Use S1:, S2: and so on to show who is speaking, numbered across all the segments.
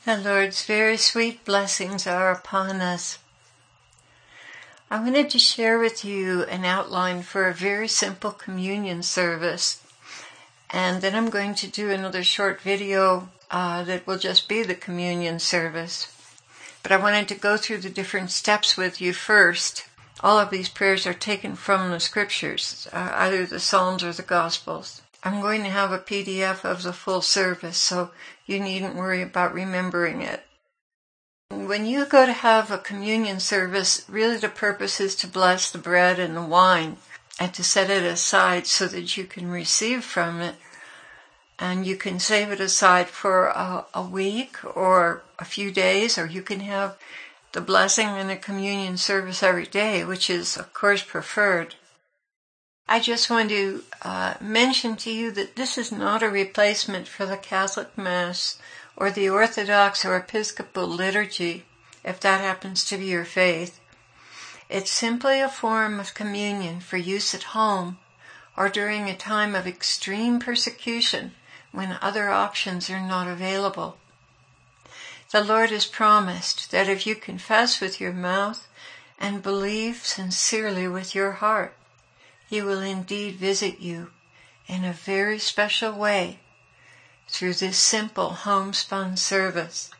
S1: The Lord's very sweet blessings are upon us. I wanted to share with you an outline for a very simple communion service. And then I'm going to do another short video that will just be the communion service. But I wanted to go through the different steps with you first. All of these prayers are taken from the scriptures, either the Psalms or the Gospels. I'm going to have a PDF of the full service, so you needn't worry about remembering it. When you go to have a communion service, really the purpose is to bless the bread and the wine and to set it aside so that you can receive from it. And you can save it aside for a week or a few days, or you can have the blessing and the communion service every day, which is, of course, preferred. I just want to mention to you that this is not a replacement for the Catholic Mass or the Orthodox or Episcopal liturgy, if that happens to be your faith. It's simply a form of communion for use at home or during a time of extreme persecution when other options are not available. The Lord has promised that if you confess with your mouth and believe sincerely with your heart, He will indeed visit you in a very special way through this simple homespun service.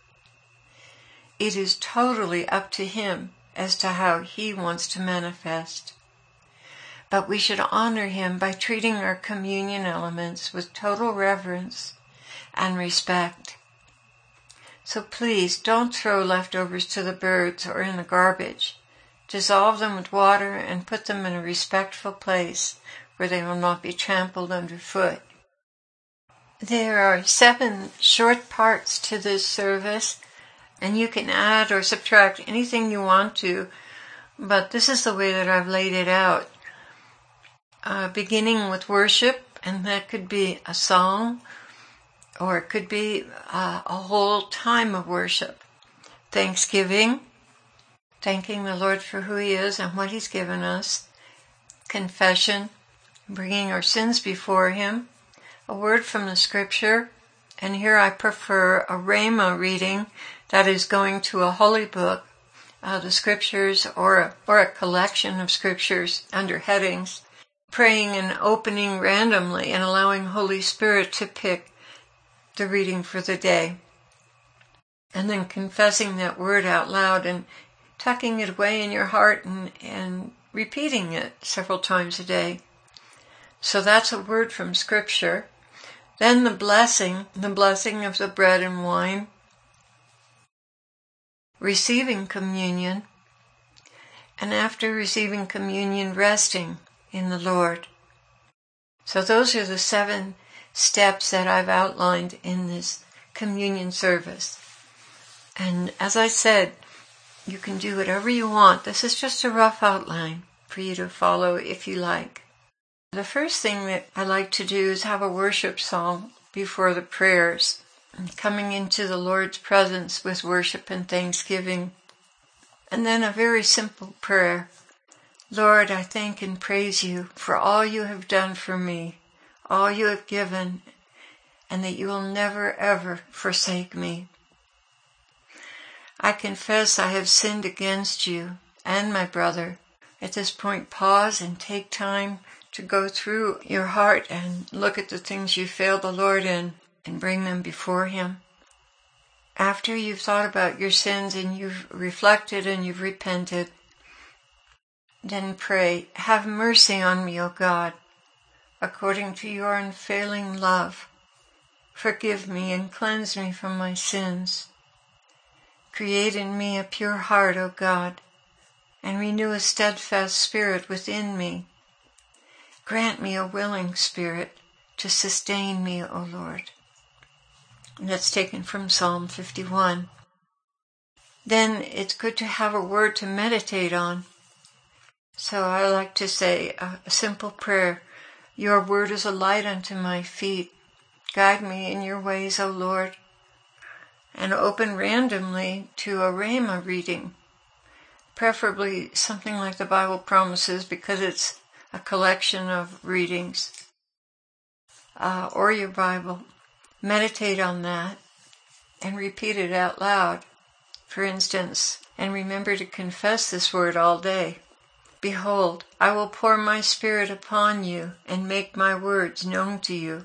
S1: It is totally up to Him as to how He wants to manifest. But we should honor Him by treating our communion elements with total reverence and respect. So please don't throw leftovers to the birds or in the garbage. Dissolve them with water and put them in a respectful place where they will not be trampled underfoot. There are 7 short parts to this service, and you can add or subtract anything you want to, but this is the way that I've laid it out. Beginning with worship, and that could be a song, or it could be a whole time of worship. Thanksgiving, thanking the Lord for who He is and what He's given us. Confession, bringing our sins before Him. A word from the scripture, and here I prefer a Rhema reading, that is going to a holy book, the scriptures, or a collection of scriptures under headings. Praying and opening randomly and allowing Holy Spirit to pick the reading for the day. And then confessing that word out loud and tucking it away in your heart and repeating it several times a day. So that's a word from Scripture. Then the blessing of the bread and wine. Receiving communion. And after receiving communion, resting in the Lord. So those are the 7 steps that I've outlined in this communion service. And as I said, you can do whatever you want. This is just a rough outline for you to follow if you like. The first thing that I like to do is have a worship song before the prayers, coming into the Lord's presence with worship and thanksgiving. And then a very simple prayer. Lord, I thank and praise You for all You have done for me, all You have given, and that You will never ever forsake me. I confess I have sinned against You and my brother. At this point, pause and take time to go through your heart and look at the things you failed the Lord in and bring them before Him. After you've thought about your sins and you've reflected and you've repented, then pray, have mercy on me, O God, according to Your unfailing love. Forgive me and cleanse me from my sins. Create in me a pure heart, O God, and renew a steadfast spirit within me. Grant me a willing spirit to sustain me, O Lord. And that's taken from Psalm 51. Then it's good to have a word to meditate on. So I like to say a simple prayer. Your word is a light unto my feet. Guide me in Your ways, O Lord. And open randomly to a Rhema reading. Preferably something like the Bible promises, because it's a collection of readings. Or your Bible. Meditate on that. and repeat it out loud. For instance, and remember to confess this word all day. Behold, I will pour my Spirit upon you and make my words known to you.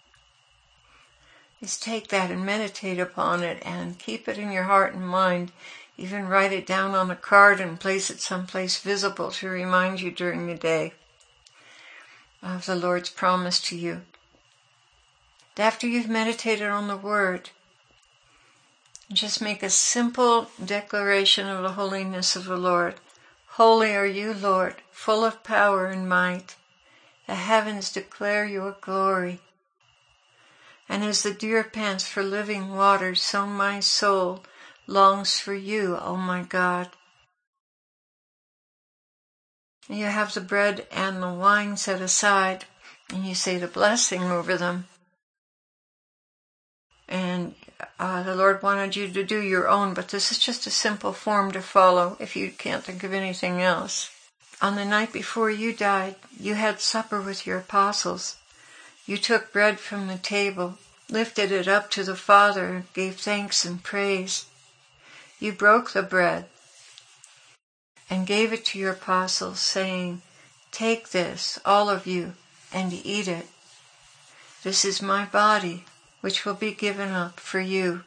S1: Just take that and meditate upon it and keep it in your heart and mind. Even write it down on a card and place it someplace visible to remind you during the day of the Lord's promise to you. And after you've meditated on the word, just make a simple declaration of the holiness of the Lord. Holy are you, Lord, full of power and might. The heavens declare your glory. And as the deer pants for living water, so my soul longs for you, O my God. And you have the bread and the wine set aside, and you say the blessing over them. And the Lord wanted you to do your own, but this is just a simple form to follow if you can't think of anything else. On the night before you died, you had supper with your apostles. You took bread from the table, lifted it up to the Father, and gave thanks and praise. You broke the bread and gave it to your apostles, saying, "Take this, all of you, and eat it. This is my body, which will be given up for you."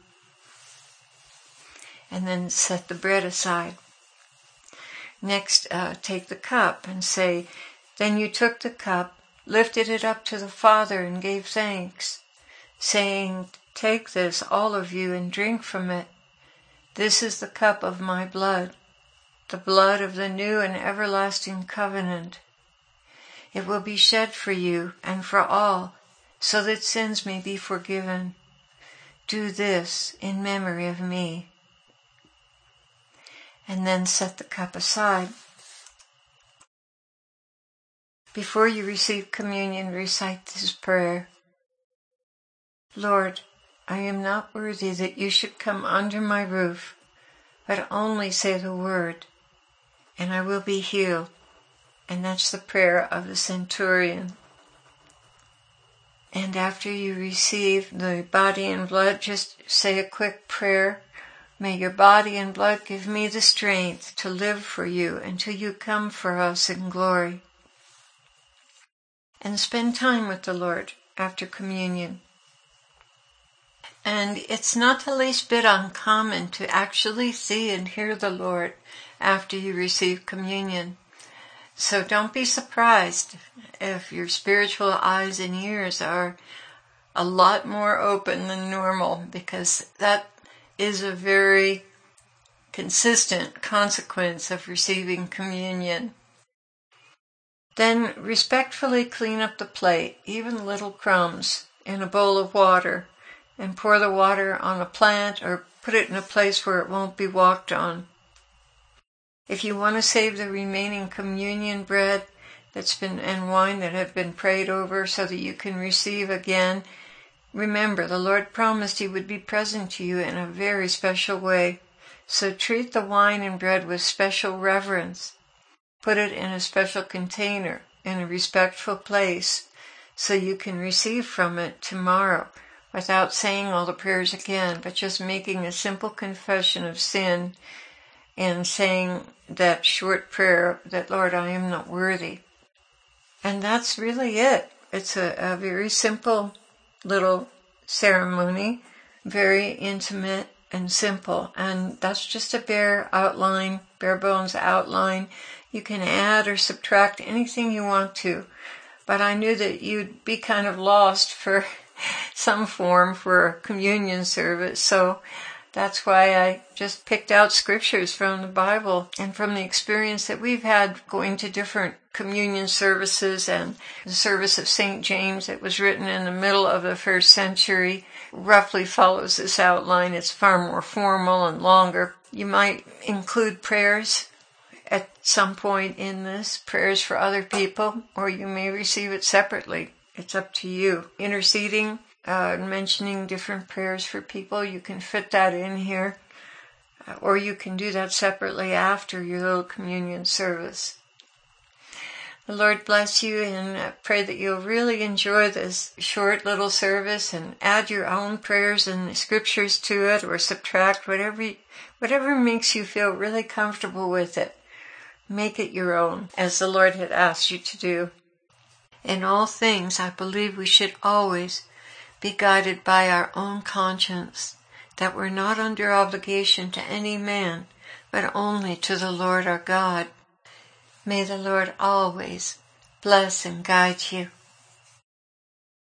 S1: And then set the bread aside. Next, take the cup and say, "Then you took the cup, lifted it up to the Father, and gave thanks, saying, 'Take this, all of you, and drink from it. This is the cup of my blood, the blood of the new and everlasting covenant. It will be shed for you and for all, so that sins may be forgiven. Do this in memory of me.'" And then set the cup aside. Before you receive communion, recite this prayer. "Lord, I am not worthy that you should come under my roof, but only say the word, and I will be healed." And that's the prayer of the centurion. And after you receive the body and blood, just say a quick prayer. "May your body and blood give me the strength to live for you until you come for us in glory." And spend time with the Lord after communion. And it's not the least bit uncommon to actually see and hear the Lord after you receive communion. So don't be surprised if your spiritual eyes and ears are a lot more open than normal, because that is a very consistent consequence of receiving communion. Then respectfully clean up the plate, even little crumbs, in a bowl of water, and pour the water on a plant or put it in a place where it won't be walked on. If you want to save the remaining communion bread and wine that have been prayed over so that you can receive again, remember the Lord promised He would be present to you in a very special way. So treat the wine and bread with special reverence. Put it in a special container in a respectful place so you can receive from it tomorrow without saying all the prayers again, but just making a simple confession of sin and saying that short prayer that, "Lord, I am not worthy." And that's really it. It's a very simple little ceremony, very intimate and simple. And that's just a bare bones outline. You can add or subtract anything you want to. But I knew that you'd be kind of lost for some form for a communion service. So that's why I just picked out scriptures from the Bible and from the experience that we've had going to different communion services. And the service of St. James that was written in the middle of the 1st century roughly follows this outline. It's far more formal and longer. You might include prayers at some point in this, prayers for other people, or you may receive it separately. It's up to you. Interceding, mentioning different prayers for people, you can fit that in here, or you can do that separately after your little communion service. The Lord bless you, and I pray that you'll really enjoy this short little service and add your own prayers and scriptures to it, or subtract whatever makes you feel really comfortable with it. Make it your own, as the Lord had asked you to do. In all things, I believe we should always be guided by our own conscience, that we're not under obligation to any man, but only to the Lord our God. May the Lord always bless and guide you.